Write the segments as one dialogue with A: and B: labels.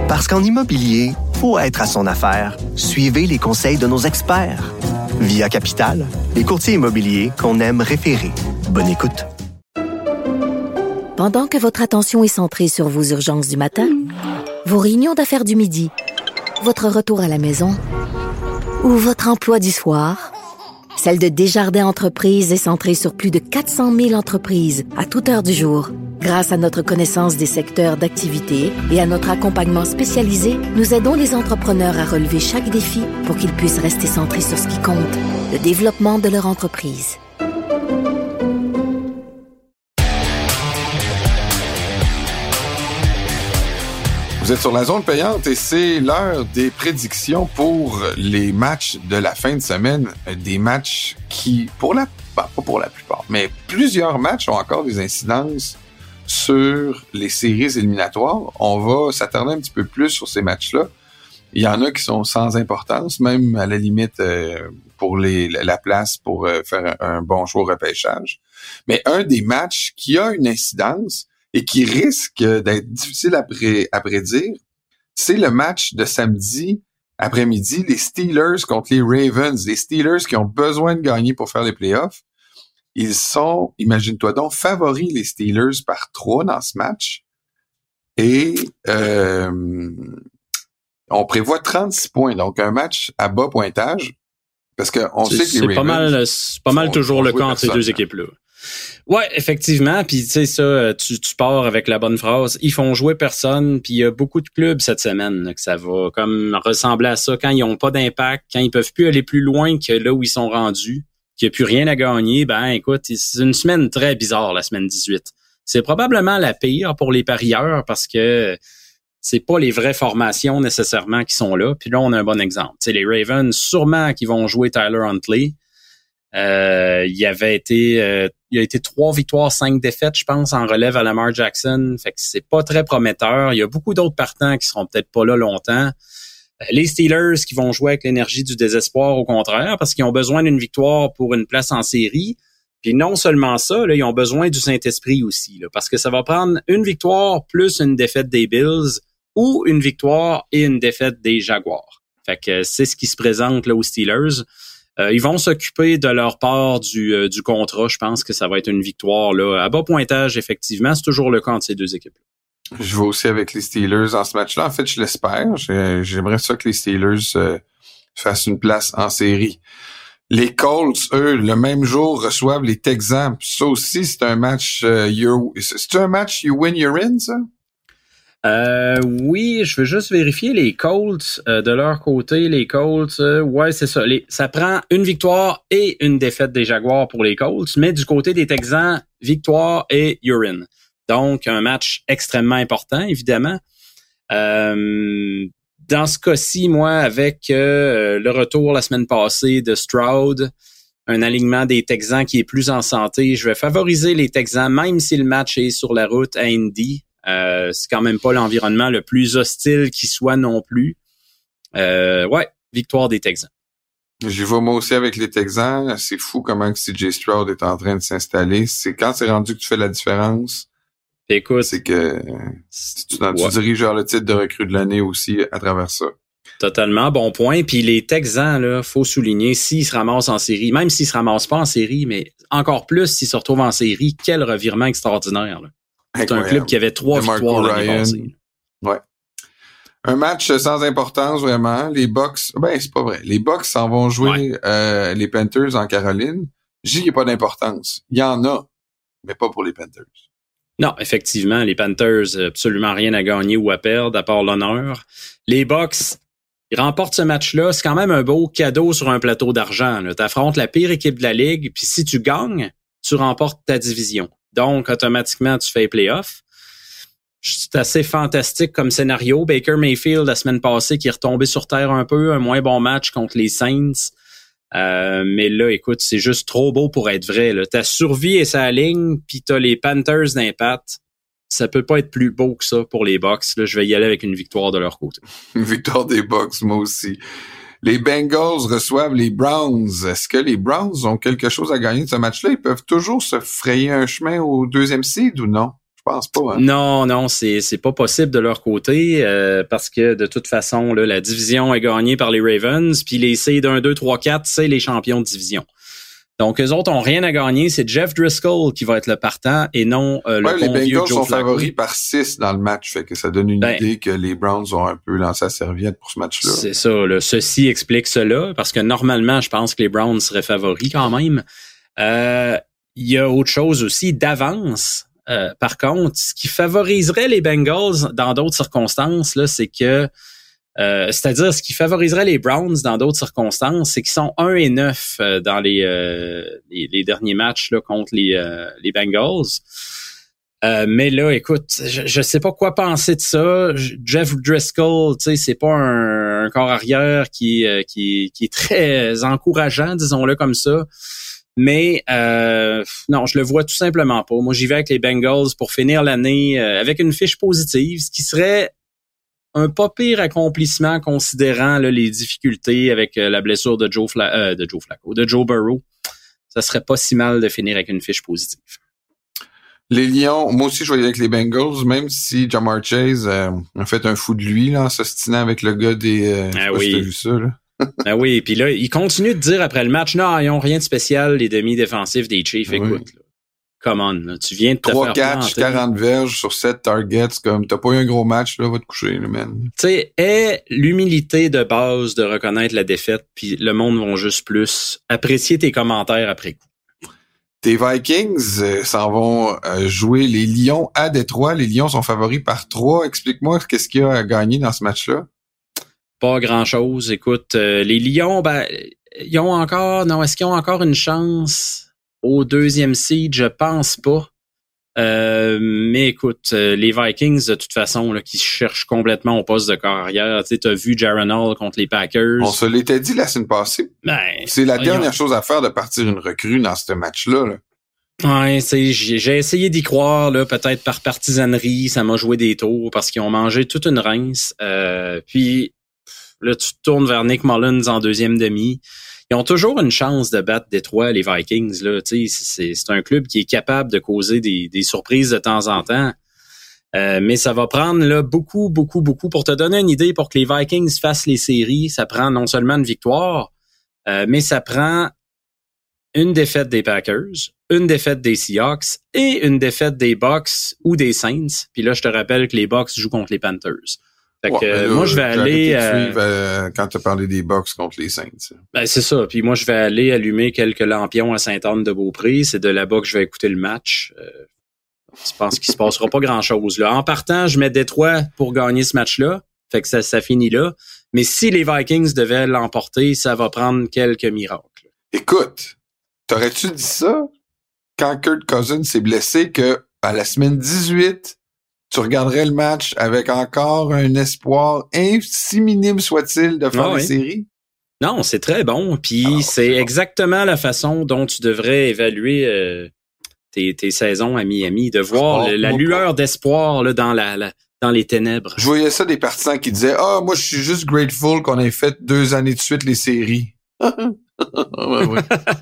A: Parce qu'en immobilier, faut être à son affaire. Suivez les conseils de nos experts. Via Capital, les courtiers immobiliers qu'on aime référer. Bonne écoute.
B: Pendant que votre attention est centrée sur vos urgences du matin, vos réunions d'affaires du midi, votre retour à la maison ou votre emploi du soir, celle de Desjardins Entreprises est centrée sur plus de 400 000 entreprises à toute heure du jour. Grâce à notre connaissance des secteurs d'activité et à notre accompagnement spécialisé, nous aidons les entrepreneurs à relever chaque défi pour qu'ils puissent rester centrés sur ce qui compte, le développement de leur entreprise.
C: Vous êtes sur la zone payante et c'est l'heure des prédictions pour les matchs de la fin de semaine. Des matchs qui, pas pour la plupart, mais plusieurs matchs ont encore des incidences sur les séries éliminatoires. On va s'attarder un petit peu plus sur ces matchs-là. Il y en a qui sont sans importance, même à la limite pour la place pour faire un bon choix au repêchage. Mais un des matchs qui a une incidence et qui risque d'être difficile à prédire, c'est le match de samedi après-midi, les Steelers contre les Ravens. Les Steelers qui ont besoin de gagner pour faire les playoffs. Ils sont, imagine-toi donc, favoris les Steelers par 3 dans ce match. Et on prévoit 36 points, donc un match à bas pointage. Parce qu'on sait que les Ravens...
D: C'est pas mal toujours le cas entre ces deux équipes-là. Ouais, effectivement, puis tu sais ça, tu pars avec la bonne phrase. Ils font jouer personne, puis il y a beaucoup de clubs cette semaine là, que ça va comme ressembler à ça quand ils ont pas d'impact, quand ils peuvent plus aller plus loin que là où ils sont rendus, qu'il n'y a plus rien à gagner. Ben écoute, c'est une semaine très bizarre, la semaine 18. C'est probablement la pire pour les parieurs parce que c'est pas les vraies formations nécessairement qui sont là. Puis là, on a un bon exemple. Tu sais, les Ravens, sûrement qui vont jouer Tyler Huntley. Il a été 3 victoires, 5 défaites, je pense, en relève à Lamar Jackson. Fait que c'est pas très prometteur. Il y a beaucoup d'autres partants qui seront peut-être pas là longtemps. Les Steelers qui vont jouer avec l'énergie du désespoir, au contraire, parce qu'ils ont besoin d'une victoire pour une place en série. Puis non seulement ça, là, ils ont besoin du Saint-Esprit aussi, là, parce que ça va prendre une victoire plus une défaite des Bills ou une victoire et une défaite des Jaguars. Fait que c'est ce qui se présente là aux Steelers. Ils vont s'occuper de leur part du contrat. Je pense que ça va être une victoire là à bas pointage, effectivement. C'est toujours le cas entre ces deux équipes.
C: Je vais aussi avec les Steelers en ce match-là. En fait, je l'espère. J'aimerais ça que les Steelers fassent une place en série. Les Colts, eux, le même jour, reçoivent les Texans. Ça aussi, c'est un match c'est un match you win, you're in, ça?
D: Oui, je veux juste vérifier les Colts de leur côté. Les Colts, ouais, c'est ça. Ça prend une victoire et une défaite des Jaguars pour les Colts, mais du côté des Texans, victoire et you're in. Donc, un match extrêmement important, évidemment. Dans ce cas-ci, moi, avec le retour la semaine passée de Stroud, un alignement des Texans qui est plus en santé, je vais favoriser les Texans, même si le match est sur la route à Indy. C'est quand même pas l'environnement le plus hostile qui soit non plus. Ouais, victoire des Texans.
C: J'y vais moi aussi avec les Texans. C'est fou comment CJ Stroud est en train de s'installer. C'est quand c'est rendu que tu fais la différence.
D: Écoute,
C: c'est que tu diriges vers le titre de recrue de l'année aussi à travers ça.
D: Totalement, bon point. Puis les Texans, là, faut souligner, s'ils se ramassent en série, même s'ils se ramassent pas en série, mais encore plus s'ils se retrouvent en série, quel revirement extraordinaire, là. C'est un club qui avait 3 victoires l'année passée.
C: Ouais. Un match sans importance, vraiment. Les Bucks, c'est pas vrai. Les Bucks s'en vont jouer les Panthers en Caroline. J'y ai pas d'importance. Il y en a, mais pas pour les Panthers.
D: Non, effectivement, les Panthers, absolument rien à gagner ou à perdre, à part l'honneur. Les Bucks, ils remportent ce match-là. C'est quand même un beau cadeau sur un plateau d'argent. Tu affrontes la pire équipe de la Ligue, puis si tu gagnes, tu remportes ta division. Donc, automatiquement, tu fais les playoffs. C'est assez fantastique comme scénario. Baker Mayfield, la semaine passée, qui est retombé sur terre un peu, un moins bon match contre les Saints. Mais là, écoute, c'est juste trop beau pour être vrai. Là. Ta survie est sa ligne, puis t'as les Panthers d'impact. Ça peut pas être plus beau que ça pour les Bucks. Là, je vais y aller avec une victoire de leur côté.
C: Une victoire des Bucks, moi aussi. Les Bengals reçoivent les Browns. Est-ce que les Browns ont quelque chose à gagner de ce match-là? Ils peuvent toujours se frayer un chemin au 2e seed ou non? Je pense pas. Hein?
D: Non, c'est pas possible de leur côté parce que de toute façon, là, la division est gagnée par les Ravens, puis les seeds 1, 2, 3, 4, c'est les champions de division. Donc, eux autres ont rien à gagner. C'est Jeff Driscoll qui va être le partant et non le bon
C: les
D: vieux
C: Bengals
D: Joe
C: sont
D: Flacco.
C: favoris par 6 dans le match. Fait que ça donne une idée que les Browns ont un peu lancé la serviette pour ce match-là.
D: C'est ça. Là. Ceci explique cela parce que normalement, je pense que les Browns seraient favoris quand même. Il y a autre chose aussi d'avance. Par contre, ce qui favoriserait les Bengals dans d'autres circonstances, là, c'est que c'est-à-dire, ce qui favoriserait les Browns dans d'autres circonstances, c'est qu'ils sont 1-9 dans les derniers matchs là, contre les Bengals. Mais là, écoute, je sais pas quoi penser de ça. Jeff Driscoll, tu sais, c'est pas un corps arrière qui est très encourageant, disons-le comme ça. Mais non, je le vois tout simplement pas. Moi, j'y vais avec les Bengals pour finir l'année avec une fiche positive, ce qui serait un pas pire accomplissement considérant là, les difficultés avec la blessure de Joe Burrow. Ça serait pas si mal de finir avec une fiche positive.
C: Les Lions, moi aussi je voyais avec les Bengals, même si Ja'Marr Chase a fait un fou de lui là, en s'ostinant avec le gars des...
D: Ah
C: oui.
D: Si
C: t'as vu ça, là.
D: Ah oui, puis là, il continue de dire après le match, non, ils ont rien de spécial, les demi-défensifs des Chiefs.
C: Oui.
D: Écoute, là, come on, là, tu viens de te
C: 3
D: faire
C: catchs,
D: planter.
C: 40 verges sur 7 targets, comme t'as pas eu un gros match, là, va te coucher, là, man.
D: Tu sais, aie l'humilité de base de reconnaître la défaite, puis le monde va juste plus apprécier tes commentaires après coup.
C: Tes Vikings s'en vont jouer les Lions à Détroit. Les Lions sont favoris par 3. Explique-moi qu'est-ce qu'il y a à gagner dans ce match-là.
D: Pas grand-chose. Écoute, les Lions, ils ont encore... Non, est-ce qu'ils ont encore une chance au deuxième seed? Je pense pas. Mais écoute, les Vikings, de toute façon, là, qui cherchent complètement au poste de corps arrière. Tu sais, t'as vu Jaron Hall contre les Packers.
C: On se l'était dit la semaine passée. C'est la dernière chose à faire de partir une recrue dans ce match-là, là.
D: Ouais, j'ai essayé d'y croire, là, peut-être par partisanerie, ça m'a joué des tours parce qu'ils ont mangé toute une rince. Puis là, tu te tournes vers Nick Mullins en deuxième demi. Ils ont toujours une chance de battre Détroit, les Vikings, là. Tu sais, c'est un club qui est capable de causer des surprises de temps en temps. Mais ça va prendre là beaucoup. Pour te donner une idée, pour que les Vikings fassent les séries, ça prend non seulement une victoire, mais ça prend une défaite des Packers, une défaite des Seahawks et une défaite des Bucks ou des Saints. Puis là, je te rappelle que les Bucks jouent contre les Panthers. Fait que là, moi, je vais aller...
C: quand tu as parlé des Bucks contre les Saints.
D: C'est ça. Puis moi, je vais aller allumer quelques lampions à Sainte-Anne-de-Beaupré. C'est de là-bas que je vais écouter le match. Je pense qu'il se passera pas grand-chose là. En partant, je mets Détroit pour gagner ce match-là. Fait que ça finit là. Mais si les Vikings devaient l'emporter, ça va prendre quelques miracles.
C: Écoute, t'aurais-tu dit ça quand Kirk Cousins s'est blessé que à la semaine 18, tu regarderais le match avec encore un espoir, si minime soit-il, de faire les séries?
D: Non, c'est très bon. Puis c'est exactement la façon dont tu devrais évaluer tes saisons à Miami, de voir la lueur d'espoir là, dans les ténèbres.
C: Je voyais ça des partisans qui disaient « Ah, moi, je suis juste grateful qu'on ait fait 2 années de suite les séries. » Ouais.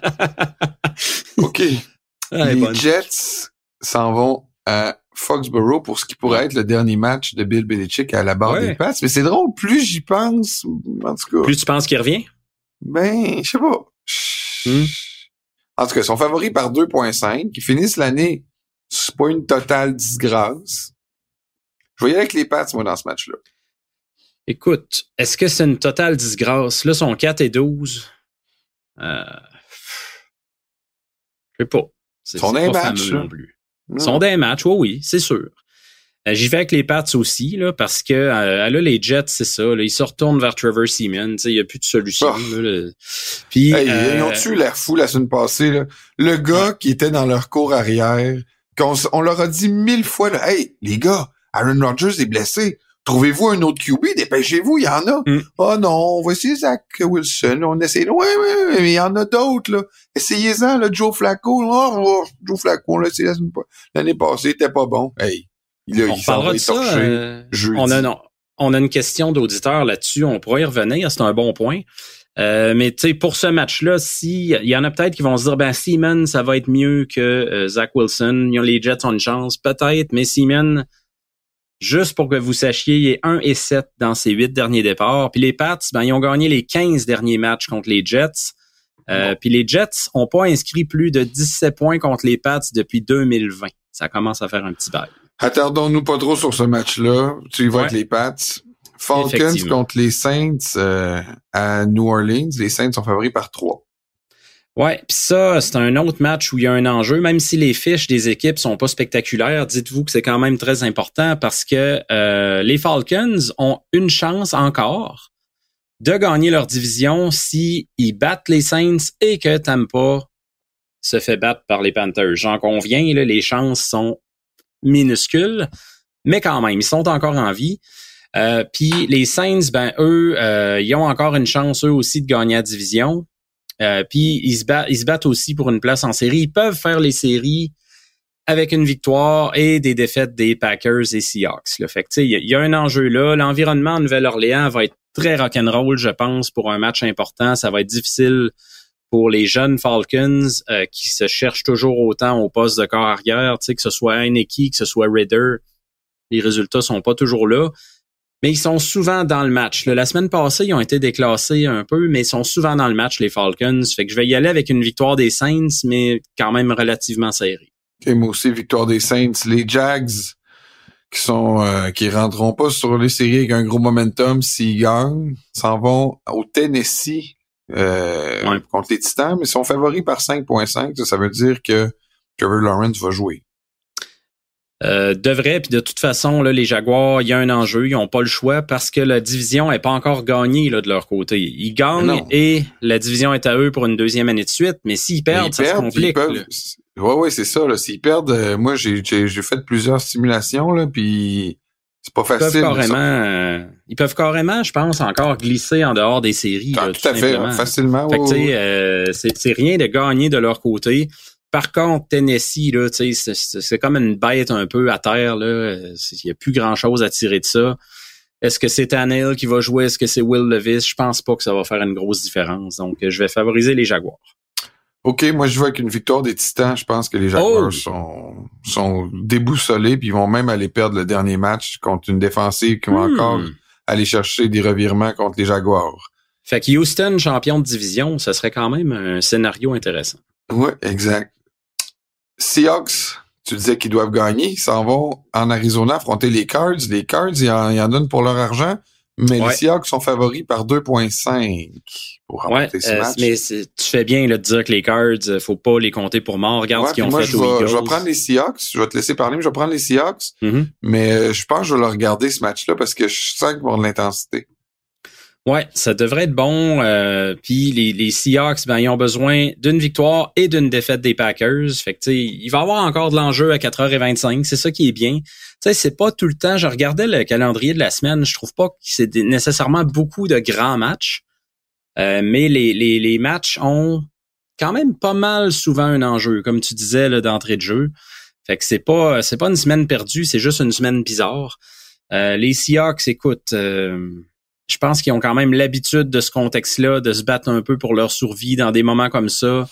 C: OK. Les Jets s'en vont à Foxborough pour ce qui pourrait être le dernier match de Bill Belichick à la barre des Pats. Mais c'est drôle, plus j'y pense, en tout cas...
D: Plus tu penses qu'il revient?
C: Ben, je sais pas. En tout cas, ils sont favoris par 2.5. Ils finissent l'année, c'est pas une totale disgrâce. Je voyais avec les Pats, moi, dans ce match-là.
D: Écoute, est-ce que c'est une totale disgrâce? Là, ils sont 4-12. Je sais pas.
C: Ils sont des matchs,
D: non plus. Ils sont des matchs, oui, c'est sûr. J'y vais avec les Pats aussi, là, parce que là, les Jets, c'est ça. Là, ils se retournent vers Trevor Seaman. Il n'y a plus de solution. Là. Puis,
C: ils ont eu l'air fou la semaine passée. Là. Le gars qui était dans leur cour arrière, on leur a dit 1000 fois, là, « Hey, les gars, Aaron Rodgers est blessé. Trouvez-vous un autre QB, dépêchez-vous, il y en a. » Oh non, on va essayer Zach Wilson. On essaie. Ouais, mais il y en a d'autres, là. Essayez-en, là, Joe Flacco. Joe Flacco, on l'a essayé l'année passée, il était pas bon. Hey.
D: On parlera de ça. On a une question d'auditeur là-dessus. On pourra y revenir. C'est un bon point. Mais tu sais, pour ce match-là, il y en a peut-être qui vont se dire, ben Seaman, ça va être mieux que Zach Wilson. Les Jets ont une chance, peut-être, mais Seaman, juste pour que vous sachiez, il est 1-7 dans ses 8 derniers départs. Puis les Pats, ben ils ont gagné les 15 derniers matchs contre les Jets. Puis les Jets ont pas inscrit plus de 17 points contre les Pats depuis 2020. Ça commence à faire un petit bail.
C: Attardons-nous pas trop sur ce match-là. Tu y vas avec les Pats. Falcons contre les Saints à New Orleans. Les Saints sont favoris par 3.
D: Ouais, puis ça, c'est un autre match où il y a un enjeu. Même si les fiches des équipes sont pas spectaculaires, dites-vous que c'est quand même très important parce que les Falcons ont une chance encore de gagner leur division si ils battent les Saints et que Tampa se fait battre par les Panthers. J'en conviens, là, les chances sont minuscules, mais quand même, ils sont encore en vie. Puis les Saints, ben eux, ils ont encore une chance eux aussi de gagner la division. Puis ils se battent aussi pour une place en série. Ils peuvent faire les séries avec une victoire et des défaites des Packers et Seahawks. Là. Fait que tu sais, il y a un enjeu là. L'environnement en Nouvelle-Orléans va être très rock'n'roll, je pense, pour un match important. Ça va être difficile pour les jeunes Falcons qui se cherchent toujours autant au poste de corps arrière. Tu sais, que ce soit Heineke, que ce soit Ridder, les résultats sont pas toujours là. Mais ils sont souvent dans le match. La semaine passée, ils ont été déclassés un peu, mais ils sont souvent dans le match, les Falcons. Fait que je vais y aller avec une victoire des Saints, mais quand même relativement serrée.
C: Et moi aussi, victoire des Saints. Les Jags qui rentreront pas sur les séries avec un gros momentum s'ils gagnent, s'en vont au Tennessee contre les Titans, mais ils sont favoris par 5.5. Ça veut dire que Trevor Lawrence va jouer.
D: Devrait, puis de toute façon, là, les Jaguars, il y a un enjeu, ils n'ont pas le choix parce que la division n'est pas encore gagnée là, de leur côté. Ils gagnent et la division est à eux pour une deuxième année de suite, mais s'ils perdent, ça se complique.
C: Ouais, c'est ça. Là. S'ils perdent, moi j'ai fait plusieurs simulations, là, puis c'est pas facile.
D: Ils peuvent carrément, je pense, encore glisser en dehors des séries. Là,
C: tout à fait, facilement.
D: Fait que, c'est rien de gagner de leur côté. Par contre, Tennessee, là, c'est comme une bête un peu à terre. Il n'y a plus grand-chose à tirer de ça. Est-ce que c'est Tannehill qui va jouer? Est-ce que c'est Will Levis? Je pense pas que ça va faire une grosse différence. Donc, je vais favoriser les Jaguars.
C: OK, moi, je vois qu'une victoire des Titans, je pense que les Jaguars sont déboussolés puis ils vont même aller perdre le dernier match contre une défensive qui va encore aller chercher des revirements contre les Jaguars.
D: Fait que Houston, champion de division, ça serait quand même un scénario intéressant.
C: Oui, exact. Seahawks, tu disais qu'ils doivent gagner. Ils s'en vont en Arizona affronter les Cards. Les Cards, ils en donnent pour leur argent, mais les Seahawks sont favoris par 2.5 pour remporter ce match.
D: Mais tu fais bien là, de dire que les Cards, faut pas les compter pour mort. Regarde ce qu'ils ont fait aux Eagles.
C: Je vais prendre les Seahawks. Je vais te laisser parler, mais je vais prendre les Seahawks. Mm-hmm. Mais je pense que je vais le regarder ce match-là parce que je sens qu'ils vont avoir de l'intensité.
D: Ouais, ça devrait être bon. Puis les Seahawks, ben ils ont besoin d'une victoire et d'une défaite des Packers. Fait que tu sais, il va y avoir encore de l'enjeu à 4h25. C'est ça qui est bien. Tu sais, c'est pas tout le temps. Je regardais le calendrier de la semaine. Je trouve pas que c'est nécessairement beaucoup de grands matchs. Mais les matchs ont quand même pas mal souvent un enjeu, comme tu disais là, d'entrée de jeu. Fait que c'est pas une semaine perdue. C'est juste une semaine bizarre. Les Seahawks, écoute. Je pense qu'ils ont quand même l'habitude de ce contexte-là, de se battre un peu pour leur survie dans des moments comme ça.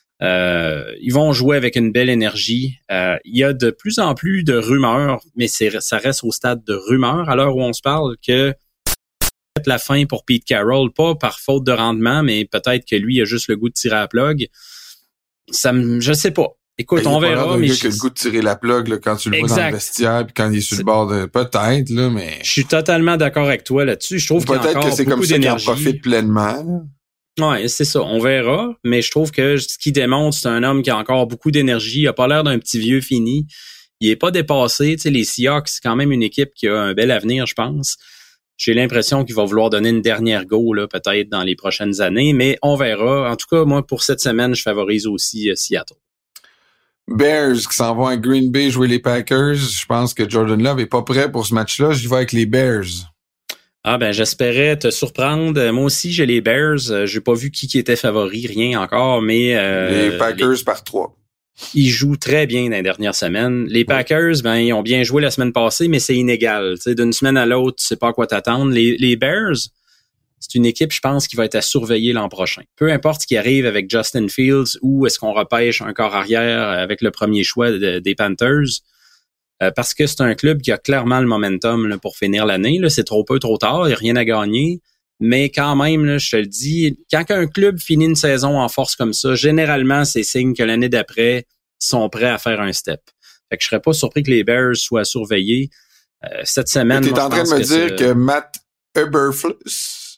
D: Ils vont jouer avec une belle énergie. Il y a de plus en plus de rumeurs, mais ça reste au stade de rumeurs à l'heure où on se parle que c'est la fin pour Pete Carroll, pas par faute de rendement, mais peut-être que lui a juste le goût de tirer à la plug. Je sais pas. Écoute, on verra.
C: Mais qui a le goût de tirer la plug là, quand tu le vois dans le vestiaire puis quand il est sur le bord de... Peut-être, là, mais...
D: Je suis totalement d'accord avec toi là-dessus. Je trouve qu'il y a encore beaucoup d'énergie. Peut-être que c'est comme ça qu'il en profite
C: pleinement.
D: Ouais, c'est ça. On verra. Mais je trouve que ce qu'il démontre, c'est un homme qui a encore beaucoup d'énergie. Il a pas l'air d'un petit vieux fini. Il est pas dépassé. Tu sais, les Seahawks, c'est quand même une équipe qui a un bel avenir, je pense. J'ai l'impression qu'il va vouloir donner une dernière go, là, peut-être dans les prochaines années. Mais on verra. En tout cas, moi, pour cette semaine, je favorise aussi Seattle.
C: Bears qui s'en vont à Green Bay jouer les Packers. Je pense que Jordan Love est pas prêt pour ce match-là. J'y vais avec les Bears.
D: Ah ben j'espérais te surprendre. Moi aussi j'ai les Bears. J'ai pas vu qui était favori, rien encore, mais
C: les Packers par 3.
D: Ils jouent très bien dans les dernières semaines. Les Packers, ben ils ont bien joué la semaine passée, mais c'est inégal. Tu sais, d'une semaine à l'autre, tu sais pas à quoi t'attendre. Les Bears c'est une équipe, je pense, qui va être à surveiller l'an prochain. Peu importe ce qui arrive avec Justin Fields ou est-ce qu'on repêche un corps arrière avec le premier choix des Panthers, parce que c'est un club qui a clairement le momentum là, pour finir l'année. Là, c'est trop peu, trop tard, il n'y a rien à gagner. Mais quand même, là, je te le dis, quand un club finit une saison en force comme ça, généralement, c'est signe que l'année d'après, ils sont prêts à faire un step. Fait que je serais pas surpris que les Bears soient surveillés cette semaine.
C: Tu es en train de me dire que Matt Eberflus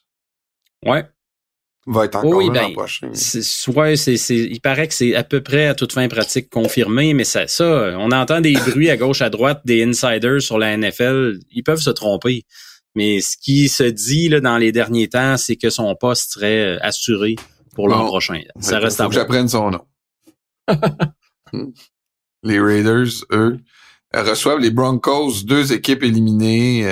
C: va être encore là l'an prochain.
D: Il paraît que c'est à peu près à toute fin pratique confirmé, mais ça, on entend des bruits à gauche, à droite, des insiders sur la NFL. Ils peuvent se tromper. Mais ce qui se dit là, dans les derniers temps, c'est que son poste serait assuré pour l'an prochain. Ça reste à voir.
C: Faut que j'apprenne son nom. Les Raiders, eux, reçoivent les Broncos, 2 équipes éliminées.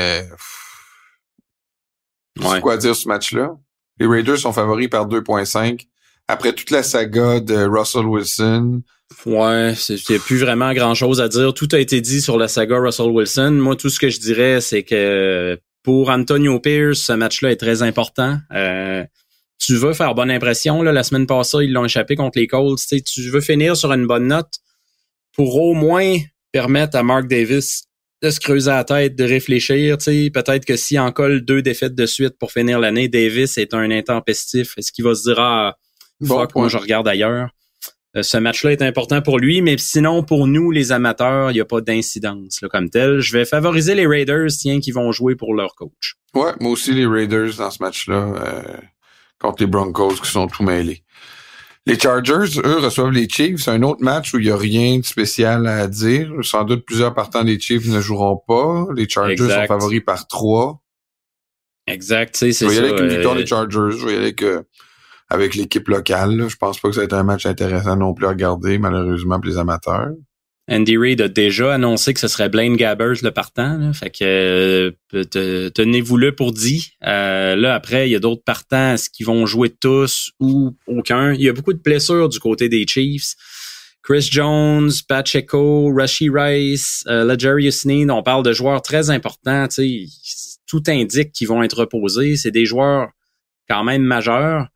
C: C'est quoi dire ce match-là? Les Raiders sont favoris par 2.5. Après toute la saga de Russell Wilson.
D: Ouais, il n'y a plus vraiment grand-chose à dire. Tout a été dit sur la saga Russell Wilson. Moi, tout ce que je dirais, c'est que pour Antonio Pierce, ce match-là est très important. Tu veux faire bonne impression. Là, la semaine passée, ils l'ont échappé contre les Colts. Tu veux finir sur une bonne note pour au moins permettre à Mark Davis de se creuser la tête, de réfléchir. Peut-être que s'il en colle 2 défaites de suite pour finir l'année, Davis est un intempestif. Est-ce qu'il va se dire moi je regarde ailleurs? Ce match-là est important pour lui, mais sinon, pour nous, les amateurs, il n'y a pas d'incidence là, comme tel. Je vais favoriser les Raiders, qui vont jouer pour leur coach.
C: Ouais, moi aussi, les Raiders dans ce match-là, contre les Broncos qui sont tout mêlés. Les Chargers, eux, reçoivent les Chiefs. C'est un autre match où il n'y a rien de spécial à dire. Sans doute, plusieurs partants des Chiefs ne joueront pas. Les Chargers sont favoris par 3.
D: Exact, c'est ça.
C: Je vais y aller avec une victoire des Chargers. Je vais y aller avec l'équipe locale. Là. Je pense pas que ça va être un match intéressant non plus à regarder, malheureusement, pour les amateurs.
D: Andy Reid a déjà annoncé que ce serait Blaine Gabbert le partant. Là. Fait que tenez-vous-le pour dit. Là, après, il y a d'autres partants. Est-ce qu'ils vont jouer tous ou aucun? Il y a beaucoup de blessures du côté des Chiefs. Chris Jones, Pacheco, Rashee Rice, L'Jarius Sneed, on parle de joueurs très importants. Tout indique qu'ils vont être reposés. C'est des joueurs quand même majeurs.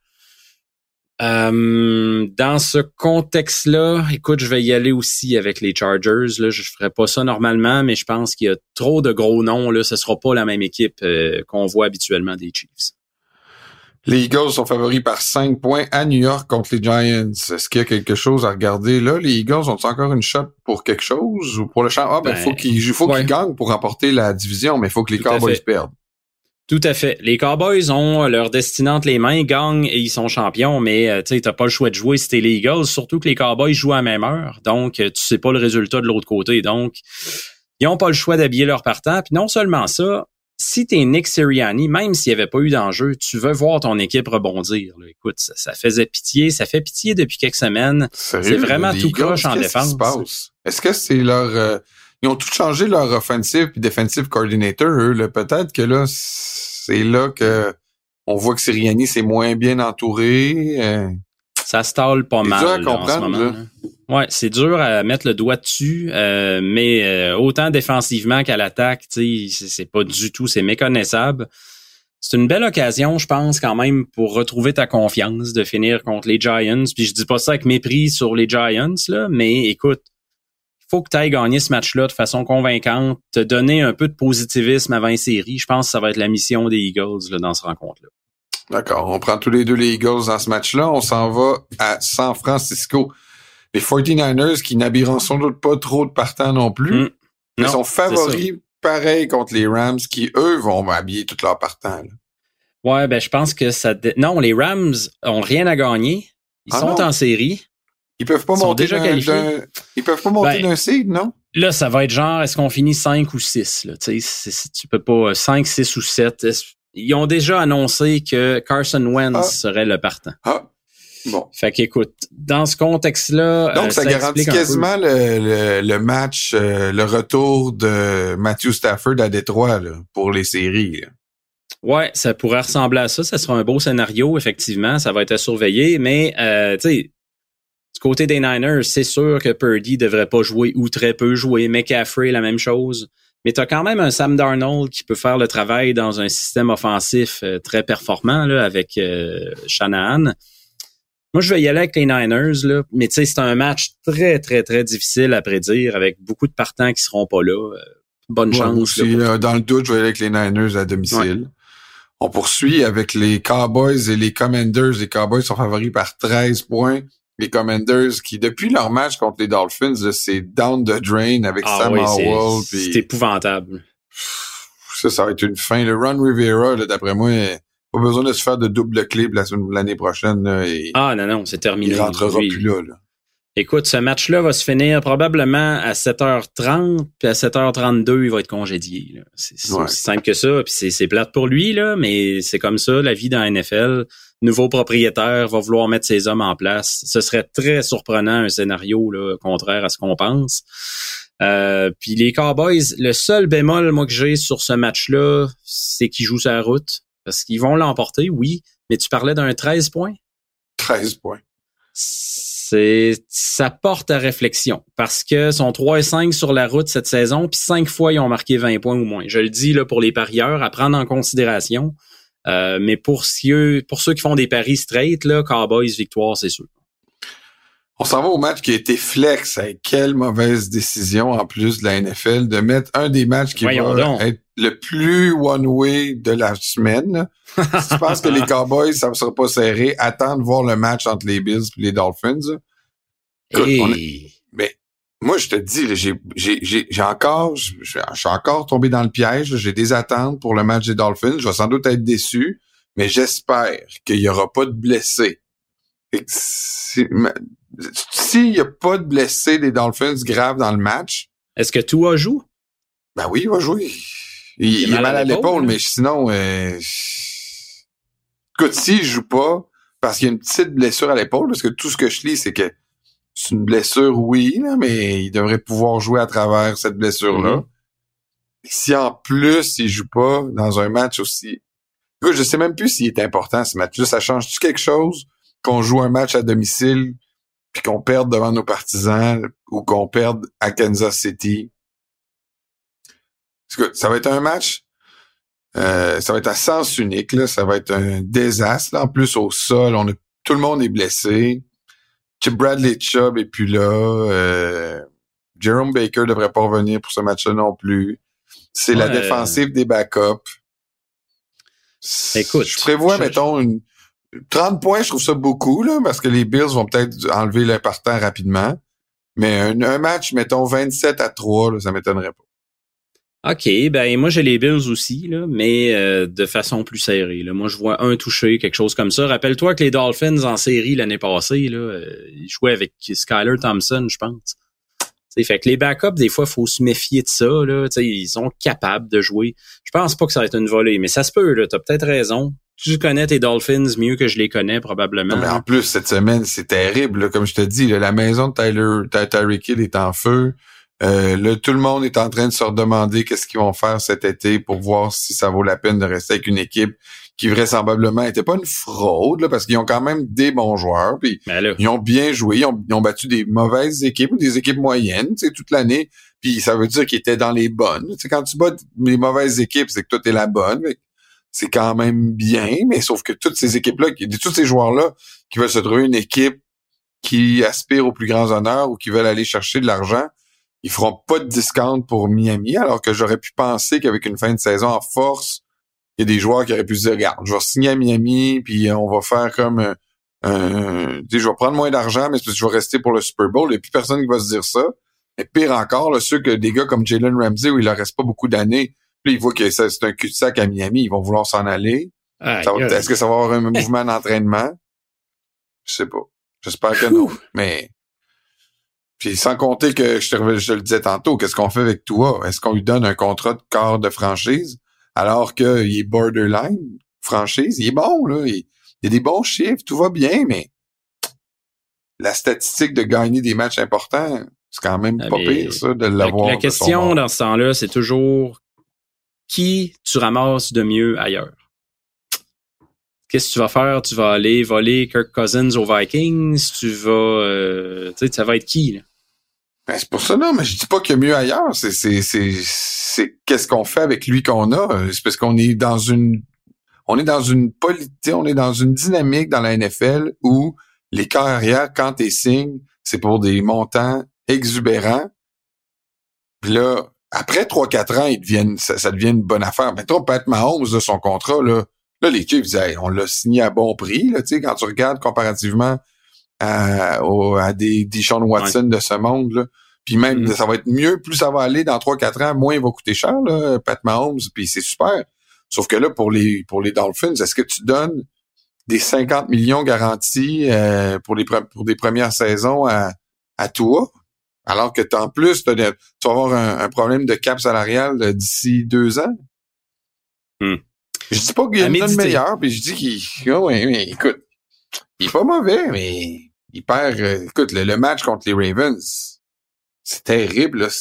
D: Dans ce contexte-là, écoute, je vais y aller aussi avec les Chargers. Là, je ferais pas ça normalement, mais je pense qu'il y a trop de gros noms. Là, ce sera pas la même équipe qu'on voit habituellement des Chiefs.
C: Les Eagles sont favoris par 5 points à New York contre les Giants. Est-ce qu'il y a quelque chose à regarder là? Les Eagles ont encore une shot pour quelque chose ou pour le champ? Faut qu'ils gagnent pour remporter la division, mais il faut que les Cowboys perdent.
D: Tout à fait. Les Cowboys ont leur destinée entre les mains, ils gagnent et ils sont champions, mais tu sais, t'as pas le choix de jouer si t'es les Eagles, surtout que les Cowboys jouent à la même heure, donc tu sais pas le résultat de l'autre côté, donc ils ont pas le choix d'habiller leur partant. Puis non seulement ça, si t'es Nick Sirianni, même s'il n'y avait pas eu d'enjeu, tu veux voir ton équipe rebondir. Là. Écoute, ça faisait pitié, ça fait pitié depuis quelques semaines.
C: Sérieux,
D: c'est vraiment tout
C: Eagles,
D: croche en défense.
C: Qu'est-ce qui se passe? Est-ce que c'est leur... ils ont tout changé leur offensive puis defensive coordinator, eux. Là. Peut-être que là, c'est là que on voit que Sirianni s'est moins bien entouré.
D: Ça se tâle pas mal
C: dur à comprendre,
D: en ce moment. Là. Ouais, c'est dur à mettre le doigt dessus, mais autant défensivement qu'à l'attaque, tu sais, c'est pas du tout, c'est méconnaissable. C'est une belle occasion, je pense, quand même, pour retrouver ta confiance, de finir contre les Giants. Puis je dis pas ça avec mépris sur les Giants, là, mais écoute, il faut que tu ailles gagner ce match-là de façon convaincante, te donner un peu de positivisme avant les séries. Je pense que ça va être la mission des Eagles là, dans ce rencontre-là.
C: D'accord, on prend tous les deux les Eagles dans ce match-là. On s'en va à San Francisco. Les 49ers qui n'habilleront sans doute pas trop de partants non plus. Ils sont favoris pareil contre les Rams qui, eux, vont habiller tous leurs partants. Là.
D: Ouais, ben je pense que ça... Non, les Rams ont rien à gagner. Ils sont en série.
C: Ils peuvent pas monter ils peuvent pas monter d'un seed, non?
D: Là, ça va être genre, est-ce qu'on finit 5 ou 6? Là? Tu peux pas 5, 6 ou 7. Ils ont déjà annoncé que Carson Wentz serait le partant.
C: Bon.
D: Fait qu'écoute, dans ce contexte-là...
C: Donc, ça garantit quasiment le match, le retour de Matthew Stafford à Détroit là, pour les séries. Là.
D: Ouais, ça pourrait ressembler à ça. Ça sera un beau scénario, effectivement. Ça va être à surveiller. Mais, tu sais, du côté des Niners, c'est sûr que Purdy devrait pas jouer ou très peu jouer. McCaffrey, la même chose. Mais tu as quand même un Sam Darnold qui peut faire le travail dans un système offensif très performant là, avec Shanahan. Moi, je vais y aller avec les Niners, là. Mais tu sais, c'est un match très, très, très difficile à prédire avec beaucoup de partants qui seront pas là. Bonne chance.
C: Aussi, dans le doute, je vais aller avec les Niners à domicile. Ouais. On poursuit avec les Cowboys et les Commanders. Les Cowboys sont favoris par 13 points. Les Commanders qui, depuis leur match contre les Dolphins, là, c'est down the drain avec Sam Howell.
D: C'est épouvantable.
C: Ça va être une fin. Le Ron Rivera, là, d'après moi, pas besoin de se faire de double clip l'année prochaine. Là,
D: non, c'est terminé.
C: Il rentrera plus là.
D: Écoute, ce match-là va se finir probablement à 7h30, puis à 7h32, il va être congédié. Là. C'est aussi simple que ça, puis c'est plate pour lui, là, mais c'est comme ça, la vie dans la NFL. Nouveau propriétaire va vouloir mettre ses hommes en place. Ce serait très surprenant, un scénario là, contraire à ce qu'on pense. Puis les Cowboys, le seul bémol moi que j'ai sur ce match-là, c'est qu'ils jouent sur la route. Parce qu'ils vont l'emporter, oui, mais tu parlais d'un 13 points?
C: 13 points.
D: Ça porte à réflexion parce que sont 3-5 sur la route cette saison, puis 5 fois ils ont marqué 20 points ou moins. Je le dis là pour les parieurs, à prendre en considération. Mais pour ceux qui font des paris straight, là, Cowboys victoire, c'est sûr.
C: On s'en va au match qui a été flex. Quelle mauvaise décision en plus de la NFL de mettre un des matchs qui va être le plus one-way de la semaine. Si tu penses que les Cowboys, ça ne sera pas serré, attends de voir le match entre les Bills et les Dolphins. Écoute, mais moi, je te dis, je suis encore tombé dans le piège. J'ai des attentes pour le match des Dolphins. Je vais sans doute être déçu, mais j'espère qu'il n'y aura pas de blessés. S'il n'y a pas de blessés des Dolphins graves dans le match...
D: Est-ce que Tua joue?
C: Ben oui, il va jouer. Il est mal à l'épaule, mais sinon... Écoute, s'il joue pas, parce qu'il y a une petite blessure à l'épaule, parce que tout ce que je lis, c'est que c'est une blessure, oui, là, mais il devrait pouvoir jouer à travers cette blessure-là. Mm-hmm. Si en plus, il joue pas dans un match aussi... Écoute, je sais même plus s'il est important, ce match-là. Ça change-tu quelque chose qu'on joue un match à domicile puis qu'on perde devant nos partisans ou qu'on perde à Kansas City? Ça va être un match, ça va être à sens unique, là. Ça va être un désastre. Là. En plus, au sol, tout le monde est blessé. Bradley Chubb est plus là. Jerome Baker devrait pas revenir pour ce match-là non plus. C'est la défensive des backups.
D: Écoute,
C: je prévois, mettons, 30 points, je trouve ça beaucoup, là, parce que les Bills vont peut-être enlever le partant rapidement. Mais un match, mettons, 27-3, là, ça m'étonnerait pas.
D: OK, ben moi j'ai les Bills aussi, là, mais de façon plus serrée. Là. Moi, je vois un touché, quelque chose comme ça. Rappelle-toi que les Dolphins en série l'année passée, là, ils jouaient avec Skyler Thompson, je pense. T'sais, fait que les backups, des fois, il faut se méfier de ça. Là. Ils sont capables de jouer. Je pense pas que ça va être une volée, mais ça se peut. T'as peut-être raison. Tu connais tes Dolphins mieux que je les connais, probablement.
C: Non, mais en plus, cette semaine, c'est terrible. Là. Comme je te dis, là, la maison de Tyreek Hill est en feu. Là, tout le monde est en train de se redemander qu'est-ce qu'ils vont faire cet été pour voir si ça vaut la peine de rester avec une équipe qui vraisemblablement était pas une fraude, là, parce qu'ils ont quand même des bons joueurs, puis ils ont bien joué, ils ont battu des mauvaises équipes ou des équipes moyennes, tu sais, toute l'année, puis ça veut dire qu'ils étaient dans les bonnes. Tu sais, quand tu bats les mauvaises équipes, c'est que toi t'es la bonne, c'est quand même bien, mais sauf que toutes ces équipes-là, tous ces joueurs-là qui veulent se trouver une équipe qui aspire aux plus grands honneurs ou qui veulent aller chercher de l'argent, ils feront pas de discount pour Miami, alors que j'aurais pu penser qu'avec une fin de saison en force, il y a des joueurs qui auraient pu se dire, regarde, je vais signer à Miami, puis on va faire comme je vais prendre moins d'argent, mais c'est parce que je vais rester pour le Super Bowl. Il n'y a plus personne qui va se dire ça. Et pire encore, là, ceux que des gars comme Jalen Ramsey, où il leur reste pas beaucoup d'années, puis ils voient que c'est un cul-de-sac à Miami, ils vont vouloir s'en aller. Est-ce que ça va avoir un mouvement d'entraînement? Je sais pas. J'espère que non. Mais puis sans compter que je le disais tantôt, qu'est-ce qu'on fait avec Tua? Est-ce qu'on lui donne un contrat de quart de franchise alors qu'il est borderline franchise? Il est bon, là. Il y a des bons chiffres, tout va bien, mais la statistique de gagner des matchs importants, c'est quand même pas pire, ça, de l'avoir.
D: La question dans ce temps-là, c'est toujours qui tu ramasses de mieux ailleurs? Qu'est-ce que tu vas faire? Tu vas aller voler Kirk Cousins aux Vikings? Tu vas... tu sais, ça va être qui, là?
C: Ben, c'est pour ça, non, mais je dis pas qu'il y a mieux ailleurs. C'est c'est qu'est-ce qu'on fait avec lui qu'on a? C'est parce qu'on est dans une dynamique dans la NFL où les carrières, quand t'es signes, c'est pour des montants exubérants. Puis là, après 3-4 ans, ça devient une bonne affaire. Mais toi, Pat Mahomes, de son contrat, là, les Chiefs disaient, on l'a signé à bon prix, là, tu sais, quand tu regardes comparativement à des Deshaun Watson de ce monde, là. Puis même, ça va être mieux, plus ça va aller dans 3-4 ans, moins il va coûter cher, là, Pat Mahomes, puis c'est super. Sauf que là, pour les Dolphins, est-ce que tu donnes des 50 millions garantis pour des premières saisons à toi? Alors que en plus, tu vas avoir un problème de cap salarial d'ici 2 ans? Je dis pas qu'il y en a de meilleur, puis je dis mais écoute, il est pas mauvais, mais il perd. Écoute, le match contre les Ravens, c'est terrible, là.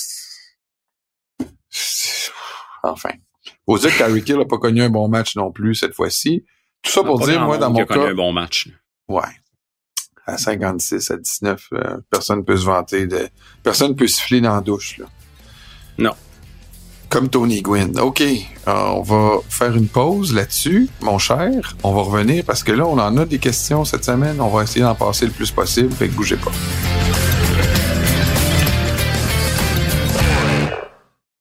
C: Enfin. Faut dire que Tyreek Hill n'a pas connu un bon match non plus cette fois-ci. Tout ça pour dire, moi, dans mon cas...
D: connu un bon match.
C: Ouais. À 56, à 19, personne ne peut se vanter de... Personne ne peut siffler dans la douche, là.
D: Non.
C: Comme Tony Gwynn. OK, on va faire une pause là-dessus, mon cher. On va revenir parce que là, on en a des questions cette semaine. On va essayer d'en passer le plus possible, fait que bougez pas.